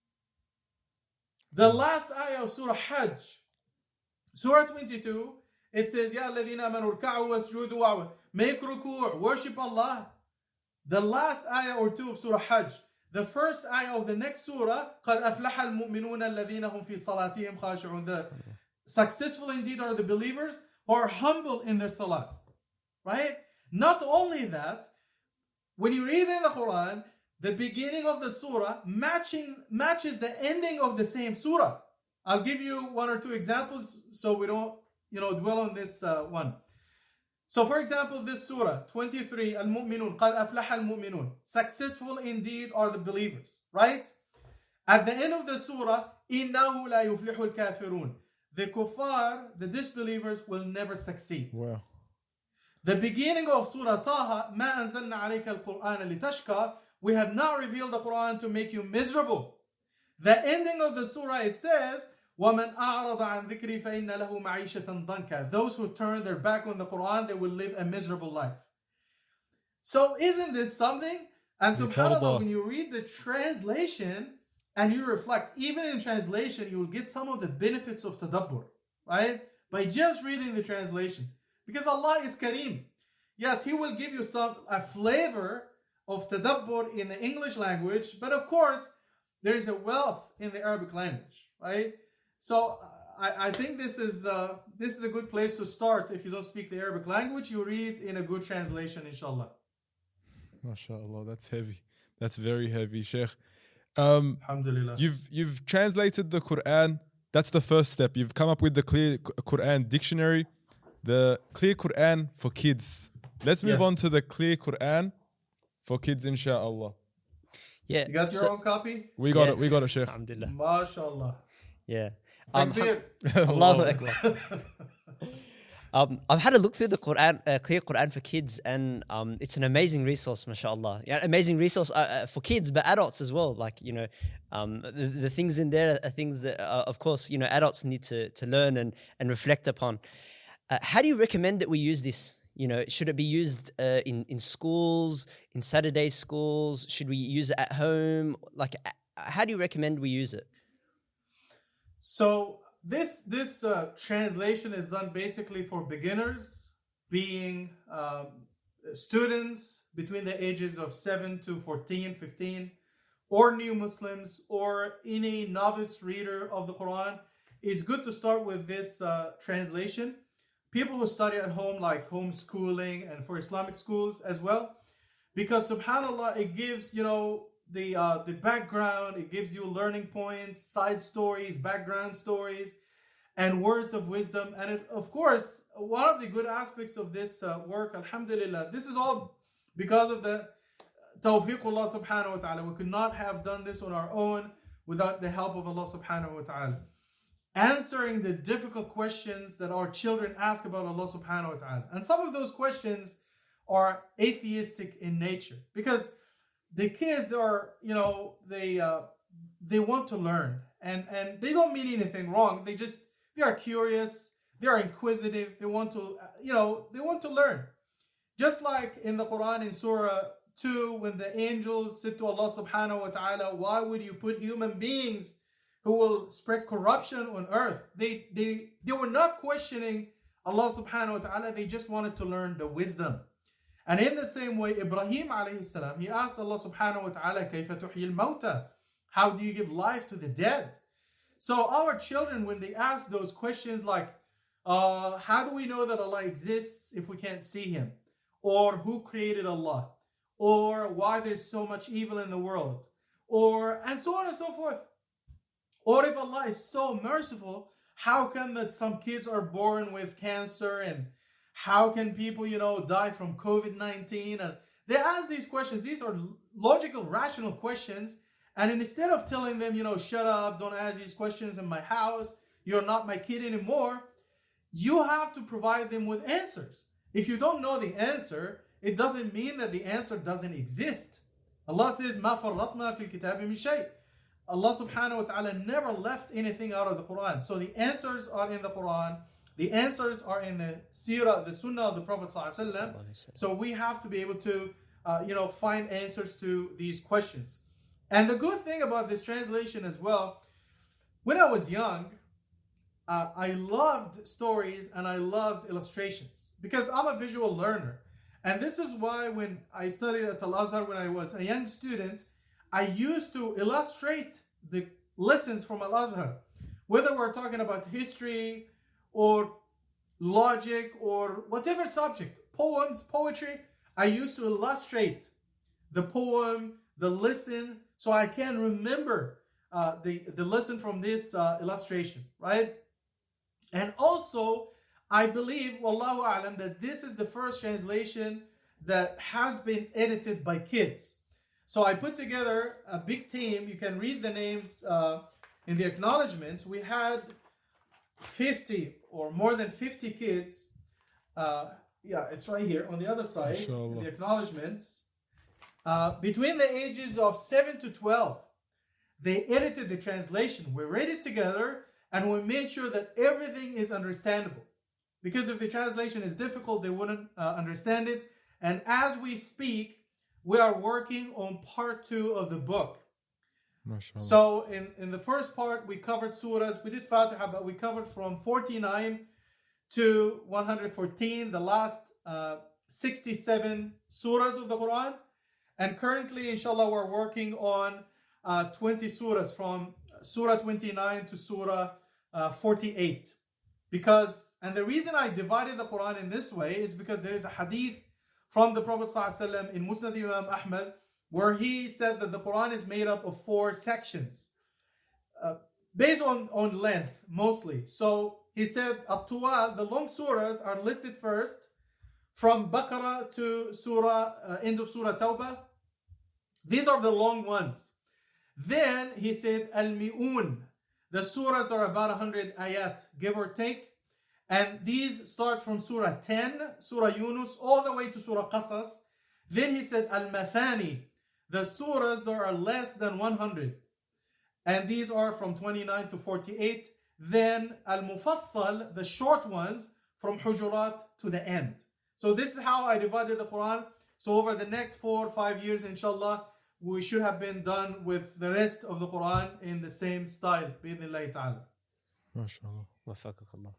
The last ayah of Surah Hajj, Surah 22, it says, يَا الَّذِينَ آمَنُوا ارْكَعُوا وَاسْجُدُوا وَاعْبُدُوا. Make ruku', worship Allah. The last ayah or two of Surah Hajj. The first ayah of the next surah, قَدْ أَفْلَحَ الْمُؤْمِنُونَ الَّذِينَ هُمْ فِي صَلَاتِهِمْ خَاشِعُونَ. The successful indeed are the believers who are humble in their salah. Right? Not only that, when you read in the Quran, the beginning of the surah matches the ending of the same surah. I'll give you one or two examples so we don't dwell on this one. So for example, this surah 23, Al-Mu'minun, قَدْ أَفْلَحَ الْمُؤْمِنُونَ. Successful indeed are the believers, right? At the end of the surah, إِنَّهُ لَا يُفْلِحُ الْكَافِرُونَ. The kuffar, the disbelievers, will never succeed. Wow. The beginning of Surah Taha, مَا أَنزَلْنَا عَلَيْكَ الْقُرْآنَ لِتَشْقَى. We have not revealed the Quran to make you miserable. The ending of the surah, it says, وَمَنْ أَعْرَضَ عَنْ ذِكْرِي فَإِنَّ لَهُ مَعِيشَةً ضَنْكًا. Those who turn their back on the Quran, they will live a miserable life. So isn't this something? And subhanAllah, when you read the translation and you reflect, even in translation, you will get some of the benefits of tadabbur, right? By just reading the translation. Because Allah is Kareem. Yes, He will give you a flavor of tadabbur in the English language, but of course, there is a wealth in the Arabic language, right? So I think this is a good place to start. If you don't speak the Arabic language, you read in a good translation, inshallah. MashaAllah, that's heavy. That's very heavy, Sheikh. Alhamdulillah. You've translated the Quran. That's the first step. You've come up with the Clear Quran dictionary, the Clear Quran for kids. Let's move on to the Clear Quran for kids, inshallah. Yeah. You got your own copy? We got it, Sheikh. Alhamdulillah. MashaAllah. Yeah. Takbir. Allahu Akbar. I've had a look through the Quran, Clear Quran for Kids, and it's an amazing resource, mashallah. Yeah, amazing resource for kids, but adults as well. Like, the things in there are things that, of course, adults need to learn and reflect upon. How do you recommend that we use this? Should it be used in schools, in Saturday schools? Should we use it at home? Like, how do you recommend we use it? So this translation is done basically for beginners, being students between the ages of 7 to 14, 15, or new Muslims, or any novice reader of the Quran. It's good to start with this translation. People who study at home, like homeschooling, and for Islamic schools as well, because subhanAllah, it gives the background, it gives you learning points, side stories, background stories, and words of wisdom. And of course, one of the good aspects of this work, alhamdulillah, this is all because of the tawfiq Allah subhanahu wa ta'ala. We could not have done this on our own without the help of Allah subhanahu wa ta'ala. Answering the difficult questions that our children ask about Allah subhanahu wa ta'ala. And some of those questions are atheistic in nature, because the kids are, they want to learn, and they don't mean anything wrong. They are curious, they are inquisitive, they want to learn. Just like in the Quran in Surah 2, when the angels said to Allah subhanahu wa ta'ala, why would you put human beings who will spread corruption on earth? They were not questioning Allah subhanahu wa ta'ala, they just wanted to learn the wisdom. And in the same way, Ibrahim alayhi salam, he asked Allah subhanahu wa ta'ala, كَيْفَ تُحْيِي الْمَوْتَى? How do you give life to the dead? So our children, when they ask those questions like, how do we know that Allah exists if we can't see Him? Or who created Allah? Or why there's so much evil in the world? And so on and so forth. Or if Allah is so merciful, how come that some kids are born with cancer, and how can people, die from COVID-19? And they ask these questions. These are logical, rational questions. And instead of telling them, shut up, don't ask these questions in my house, you're not my kid anymore, you have to provide them with answers. If you don't know the answer, it doesn't mean that the answer doesn't exist. Allah says, مَا فَرَّطْنَا فِي الْكِتَابِ مِنْ شَيْءٍ. Allah subhanahu wa ta'ala never left anything out of the Quran. So the answers are in the Quran. The answers are in the seerah, the sunnah of the Prophet sallallahu alaihi wasallam. So we have to be able to, find answers to these questions. And the good thing about this translation as well, when I was young, I loved stories and I loved illustrations, because I'm a visual learner. And this is why when I studied at Al-Azhar when I was a young student, I used to illustrate the lessons from Al-Azhar. Whether we're talking about history or logic or whatever subject, poems, poetry, I used to illustrate the poem, the lesson, so I can remember the lesson from this illustration, right? And also, I believe, wallahu a'lam, that this is the first translation that has been edited by kids. So I put together a big team. You can read the names in the acknowledgements. We had 50 or more than 50 kids. It's right here on the other side, the acknowledgements. Between the ages of 7 to 12, they edited the translation. We read it together and we made sure that everything is understandable. Because if the translation is difficult, they wouldn't understand it. And as we speak, we are working on part 2 of the book. MashaAllah. So in the first part, we covered surahs. We did Fatiha, but we covered from 49 to 114, the last 67 surahs of the Quran. And currently, inshallah, we're working on 20 surahs from surah 29 to surah 48. And the reason I divided the Quran in this way is because there is a hadith from the Prophet ﷺ in Musnad Imam Ahmad, where he said that the Quran is made up of 4 sections, based on length mostly. So he said, At-Tuwal, the long surahs are listed first, from Baqarah to end of Surah Tawbah. These are the long ones. Then he said, Al-Mi'un, the surahs that are about 100 ayat, give or take. And these start from Surah 10, Surah Yunus, all the way to Surah Qasas. Then he said, Al-Mathani, the surahs that are less than 100. And these are from 29 to 48. Then Al-Mufassal, the short ones, from Hujurat to the end. So this is how I divided the Quran. So over the next 4 or 5 years, inshallah, we should have been done with the rest of the Quran in the same style. Bi-idhnillahi ta'ala. MashaAllah. Wafaqakallah.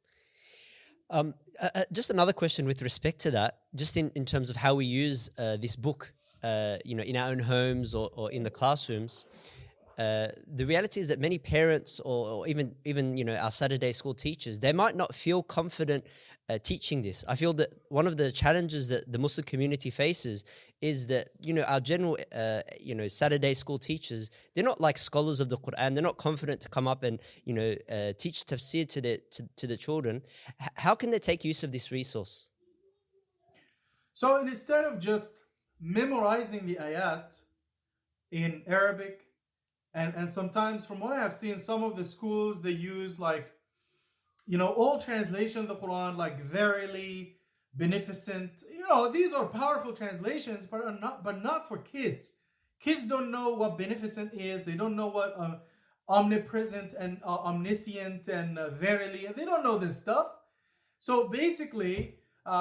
Just another question with respect to that, just in terms of how we use this book, in our own homes or in the classrooms. The reality is that many parents or even our Saturday school teachers, they might not feel confident teaching this. I feel that one of the challenges that the Muslim community faces is that our general Saturday school teachers, they're not like scholars of the Quran. They're not confident to come up and teach tafsir to the children. How can they take use of this resource? So instead of just memorizing the ayat in Arabic, and sometimes from what I have seen, some of the schools, they use old translation of the Quran, like verily, beneficent. These are powerful translations, but not for kids. Kids don't know what beneficent is. They don't know what omnipresent and omniscient and verily. They don't know this stuff. So basically,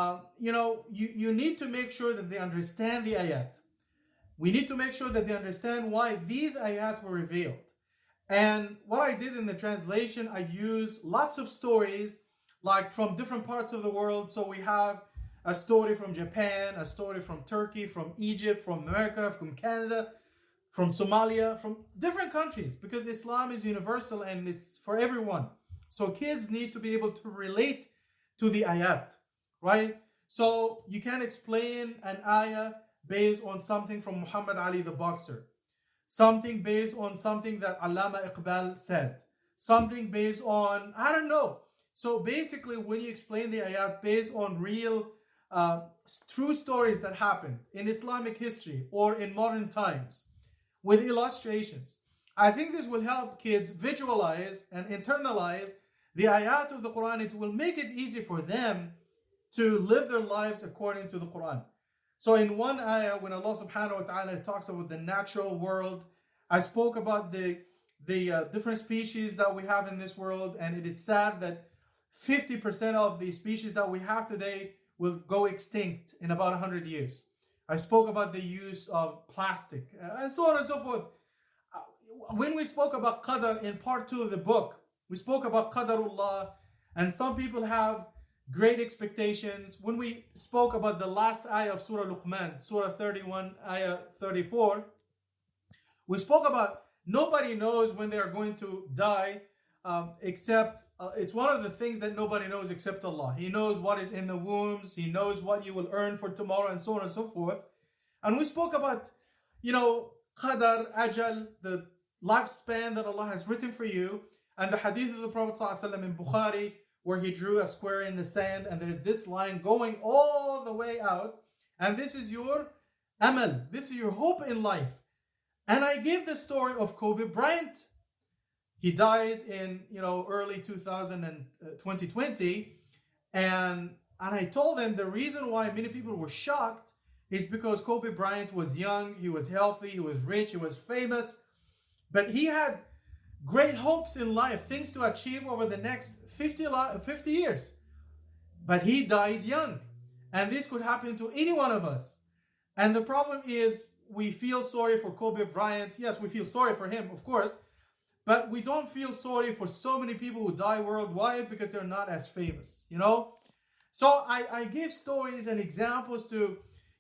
you need to make sure that they understand the ayat. We need to make sure that they understand why these ayat were revealed. And what I did in the translation, I used lots of stories, like from different parts of the world. So we have a story from Japan, a story from Turkey, from Egypt, from America, from Canada, from Somalia, from different countries, because Islam is universal and it's for everyone. So kids need to be able to relate to the ayat, right? So you can explain an ayah based on something from Muhammad Ali the boxer, something based on something that Allama Iqbal said, something based on, I don't know. So basically, when you explain the ayat based on real, true stories that happened in Islamic history or in modern times with illustrations, I think this will help kids visualize and internalize the ayat of the Quran. It will make it easy for them to live their lives according to the Quran. So in one ayah, when Allah subhanahu wa ta'ala talks about the natural world, I spoke about the different species that we have in this world, and it is sad that 50% of the species that we have today will go extinct in about 100 years. I spoke about the use of plastic and so on and so forth. When we spoke about Qadar in part 2 of the book, we spoke about Qadarullah, and some people have great expectations. When we spoke about the last ayah of Surah Luqman, Surah 31, ayah 34, we spoke about nobody knows when they are going to die except, it's one of the things that nobody knows except Allah. He knows what is in the wombs. He knows what you will earn for tomorrow and so on and so forth. And we spoke about, Qadar, Ajal, the lifespan that Allah has written for you, and the hadith of the Prophet ﷺ in Bukhari, where he drew a square in the sand, and there is this line going all the way out, and this is your amal, this is your hope in life. And I gave the story of Kobe Bryant. He died in early 2020, and I told them the reason why many people were shocked is because Kobe Bryant was young, he was healthy, he was rich, he was famous, but he had great hopes in life, things to achieve over the next 50 years. But he died young. And this could happen to any one of us. And the problem is we feel sorry for Kobe Bryant. Yes, we feel sorry for him, of course. But we don't feel sorry for so many people who die worldwide because they're not as famous, So I gave stories and examples to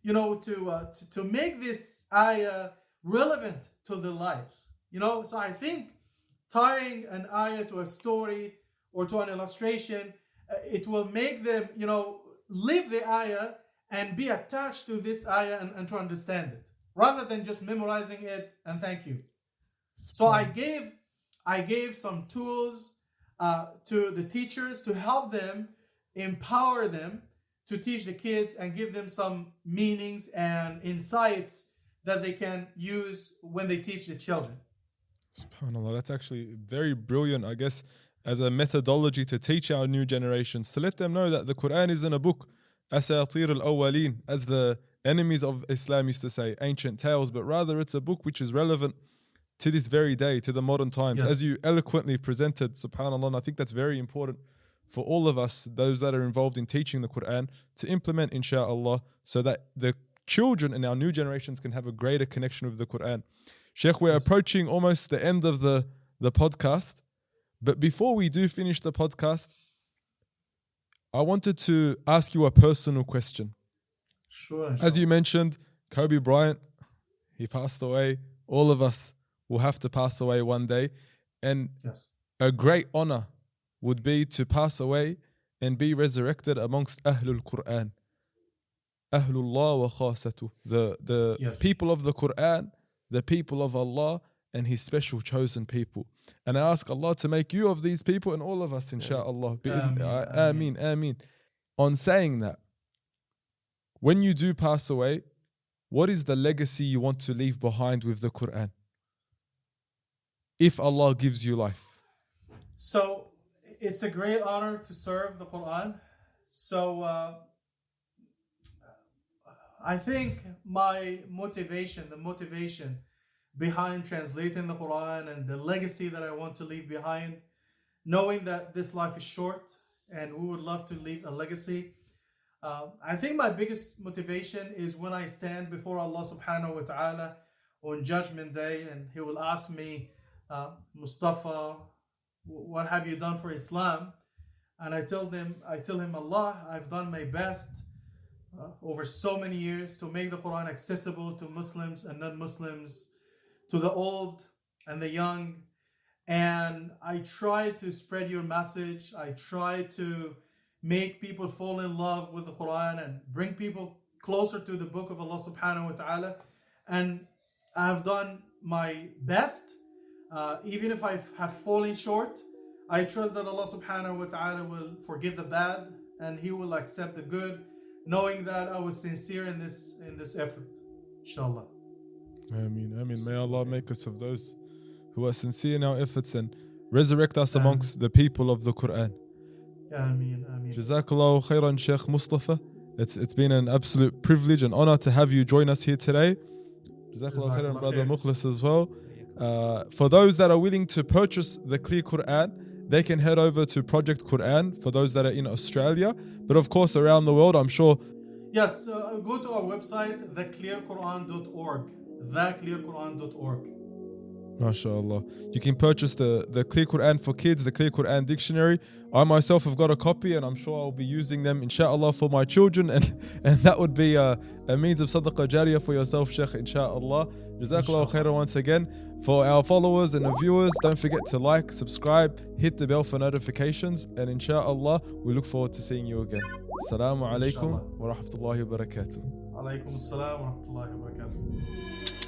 make this ayah relevant to their lives. So I think tying an ayah to a story or to an illustration, it will make them, live the ayah and be attached to this ayah and to understand it, rather than just memorizing it and thank you. So I gave some tools to the teachers to help them, empower them to teach the kids and give them some meanings and insights that they can use when they teach the children. SubhanAllah, that's actually very brilliant. I guess as a methodology to teach our new generations, to let them know that the Quran isn't a book, asatir al-awwaleen, as the enemies of Islam used to say, ancient tales, but rather it's a book which is relevant to this very day, to the modern times. Yes. As you eloquently presented, subhanAllah, and I think that's very important for all of us, those that are involved in teaching the Quran, to implement, insha'Allah, so that the children and our new generations can have a greater connection with the Quran. Sheikh, we're approaching almost the end of the podcast, but before we do finish the podcast, I wanted to ask you a personal question. Sure. As you mentioned, Kobe Bryant, he passed away. All of us will have to pass away one day. And Yes. a great honor would be to pass away and be resurrected amongst Ahlul Quran. Ahlullah wa khasatu. The Yes. people of the Quran, the people of Allah and His special chosen people. And I ask Allah to make you of these people and all of us, insha'Allah. Ameen, ameen. On saying that, when you do pass away, what is the legacy you want to leave behind with the Quran? If Allah gives you life. So it's a great honor to serve the Quran. So I think the motivation behind translating the Quran and the legacy that I want to leave behind, knowing that this life is short and we would love to leave a legacy. I think my biggest motivation is when I stand before Allah subhanahu wa ta'ala on Judgment Day and He will ask me, Mustafa, what have you done for Islam? And I tell him, Allah, I've done my best over so many years to make the Quran accessible to Muslims and non-Muslims, to the old and the young. And I try to spread your message. I try to make people fall in love with the Quran and bring people closer to the book of Allah subhanahu wa ta'ala. And I've done my best. Even if I have fallen short, I trust that Allah subhanahu wa ta'ala will forgive the bad and He will accept the good, knowing that I was sincere in this effort. Inshallah. Ameen, ameen. May Allah make us of those who are sincere in our efforts and resurrect us amongst the people of the Quran. Ameen, ameen. Jazakallahu khairan, Sheikh Mustafa. It's been an absolute privilege and honor to have you join us here today. Jazakallahu khairan, Brother Mukhlis, as well. For those that are willing to purchase the Clear Quran, they can head over to Project Quran for those that are in Australia. But of course, around the world, I'm sure. Yes, go to our website, theclearquran.org. Theclearquran.org. MashaAllah. You can purchase the Clear Quran for kids, the Clear Quran dictionary. I myself have got a copy and I'm sure I'll be using them, inshaAllah, for my children. And that would be a means of sadaqah jariyah for yourself, Sheikh, inshaAllah. Jazakallah khairan once again. For our followers and our viewers, don't forget to like, subscribe, hit the bell for notifications. And inshaAllah, we look forward to seeing you again. Assalamu alaikum wa rahmatullahi wa barakatuh. Alaikum assalam wa rahmatullahi wa barakatuh.